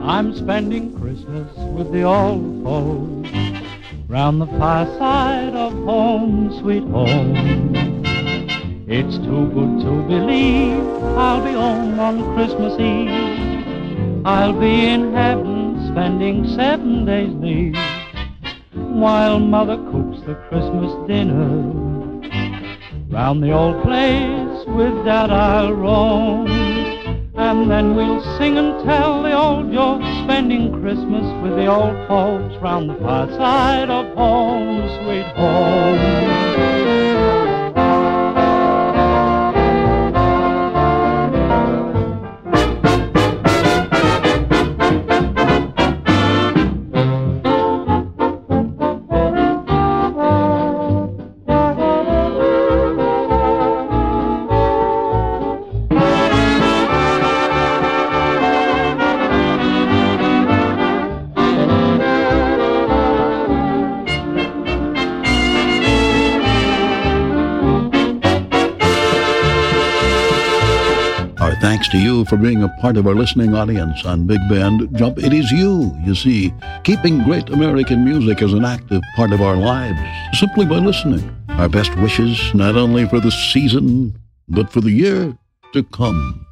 I'm spending Christmas with the old folks round the fireside of home, sweet home. It's too good to believe I'll be home on Christmas Eve. I'll be in heaven spending 7 days leave while Mother cooks the Christmas dinner. Round the old place with Dad I'll roam, and then we'll sing and tell the old jokes, spending Christmas with the old folks round the fireside of home, sweet home. Thanks to you for being a part of our listening audience on Big Bend Jump. It is you see. Keeping great American music is an active part of our lives, simply by listening. Our best wishes, not only for the season, but for the year to come.